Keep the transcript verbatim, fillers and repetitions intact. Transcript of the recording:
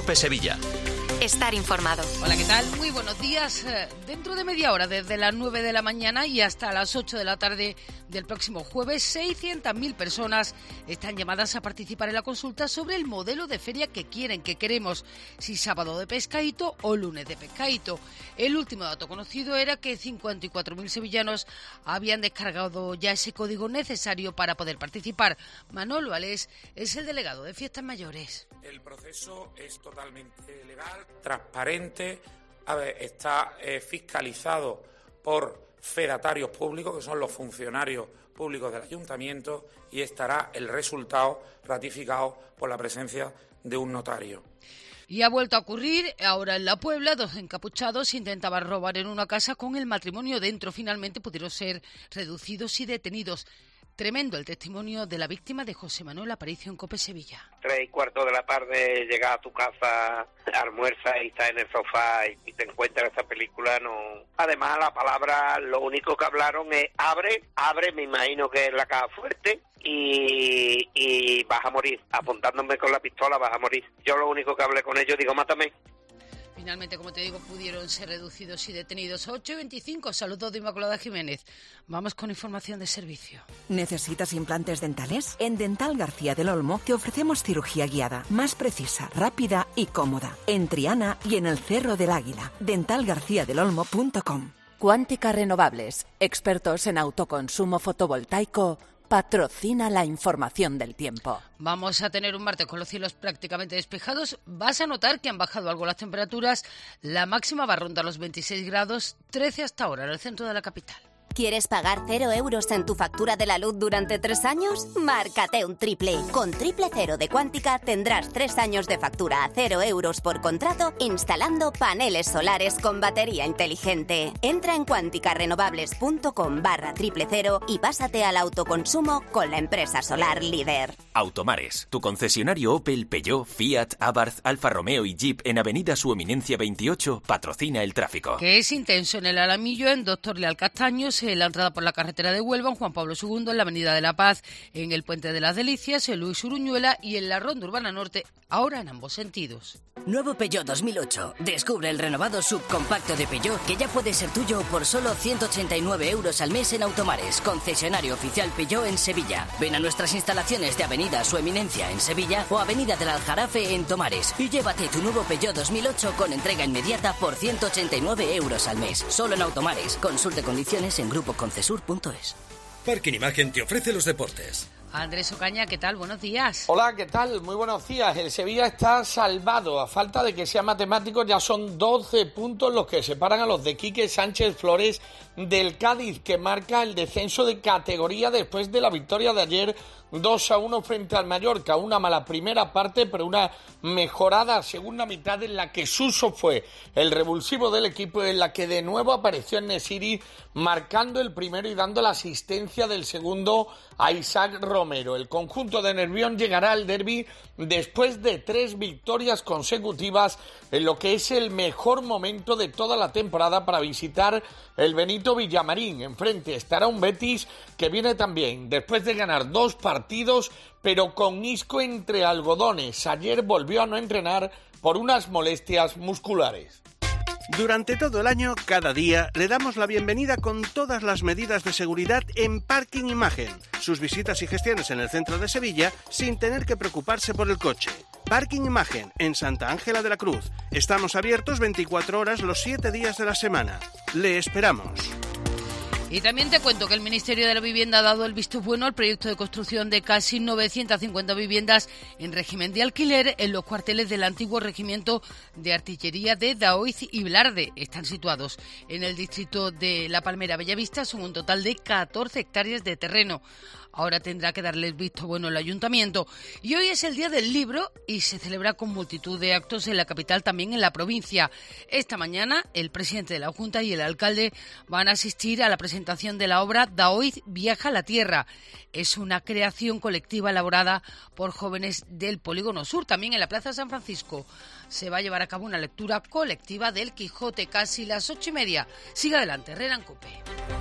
COPE Sevilla. Estar informado. Hola, ¿qué tal? Muy buenos días. Dentro de media hora, desde las nueve de la mañana y hasta las ocho de la tarde del próximo jueves, seiscientas mil personas están llamadas a participar en la consulta sobre el modelo de feria que quieren, que queremos, si sábado de pescadito o lunes de pescadito. El último dato conocido era que cincuenta y cuatro mil sevillanos habían descargado ya ese código necesario para poder participar. Manolo Alés es el delegado de Fiestas Mayores. El proceso es totalmente legal, transparente, a ver, está eh, fiscalizado por fedatarios públicos, que son los funcionarios públicos del ayuntamiento, y estará el resultado ratificado por la presencia de un notario. Y ha vuelto a ocurrir ahora en La Puebla. Dos encapuchados intentaban robar en una casa con el matrimonio dentro. Finalmente pudieron ser reducidos y detenidos. Tremendo el testimonio de la víctima de José Manuel Aparicio en COPE Sevilla. Tres y cuarto de la tarde llegas a tu casa, almuerzas y estás en el sofá y te encuentras esta película. No. Además, la palabra, lo único que hablaron es abre, abre, me imagino que es la caja fuerte, y, y vas a morir. Apuntándome con la pistola, vas a morir. Yo lo único que hablé con ellos, digo, mátame. Finalmente, como te digo, pudieron ser reducidos y detenidos. ocho y veinticinco, saludos de Inmaculada Jiménez. Vamos con información de servicio. ¿Necesitas implantes dentales? En Dental García del Olmo te ofrecemos cirugía guiada, más precisa, rápida y cómoda. En Triana y en el Cerro del Águila. dental garcía del olmo punto com. Cuántica Renovables, expertos en autoconsumo fotovoltaico, patrocina la información del tiempo. Vamos a tener un martes con los cielos prácticamente despejados. Vas a notar que han bajado algo las temperaturas. La máxima va a rondar los veintiséis grados, trece hasta ahora en el centro de la capital. ¿Quieres pagar cero euros en tu factura de la luz durante tres años? Márcate un triple. Con Triple Cero de Cuántica tendrás tres años de factura a cero euros por contrato instalando paneles solares con batería inteligente. Entra en cuánticarenovables.com barra triple cero y pásate al autoconsumo con la empresa solar líder. Automares, tu concesionario Opel, Peugeot, Fiat, Abarth, Alfa Romeo y Jeep en Avenida Su Eminencia veintiocho patrocina el tráfico. Que es intenso en el Alamillo, en Doctor Leal Castaños, en la entrada por la carretera de Huelva, en Juan Pablo segundo, en la Avenida de la Paz, en el Puente de las Delicias, en Luis Uruñuela y en la Ronda Urbana Norte, ahora en ambos sentidos. Nuevo Peugeot dos mil ocho. Descubre el renovado subcompacto de Peugeot que ya puede ser tuyo por solo ciento ochenta y nueve euros al mes en Automares, concesionario oficial Peugeot en Sevilla. Ven a nuestras instalaciones de Avenida Su Eminencia en Sevilla o Avenida del Aljarafe en Tomares y llévate tu nuevo Peugeot dos mil ocho con entrega inmediata por ciento ochenta y nueve euros al mes. Solo en Automares. Consulte condiciones en grupo concesur punto es. Parking Imagen te ofrece los deportes. Andrés Ocaña, ¿qué tal? Buenos días. Hola, ¿qué tal? Muy buenos días. El Sevilla está salvado. A falta de que sea matemático, ya son doce puntos los que separan a los de Quique Sánchez Flores del Cádiz, que marca el descenso de categoría después de la victoria de ayer dos a uno frente al Mallorca. Una mala primera parte, pero una mejorada segunda mitad en la que Suso fue el revulsivo del equipo, en la que de nuevo apareció En-Nesyri marcando el primero y dando la asistencia del segundo a Isaac Romero. El conjunto de Nervión llegará al derbi después de tres victorias consecutivas en lo que es el mejor momento de toda la temporada para visitar el Benito Villamarín. Enfrente estará un Betis que viene también después de ganar dos partidos, pero con Isco entre algodones. Ayer volvió a no entrenar por unas molestias musculares. Durante todo el año, cada día, le damos la bienvenida con todas las medidas de seguridad en Parking Imagen. Sus visitas y gestiones en el centro de Sevilla sin tener que preocuparse por el coche. Parking Imagen, en Santa Ángela de la Cruz. Estamos abiertos veinticuatro horas los siete días de la semana. Le esperamos. Y también te cuento que el Ministerio de la Vivienda ha dado el visto bueno al proyecto de construcción de casi novecientas cincuenta viviendas en régimen de alquiler en los cuarteles del antiguo regimiento de artillería de Daoiz y Velarde. Están situados en el distrito de La Palmera Bellavista, son un total de catorce hectáreas de terreno. Ahora tendrá que darle el visto bueno el ayuntamiento. Y hoy es el Día del Libro y se celebra con multitud de actos en la capital, también en la provincia. Esta mañana el presidente de la Junta y el alcalde van a asistir a la presentación de la obra Daoiz viaja a la tierra. Es una creación colectiva elaborada por jóvenes del Polígono Sur. También en la Plaza San Francisco se va a llevar a cabo una lectura colectiva del Quijote, casi las ocho y media. Siga adelante, Herrera en COPE.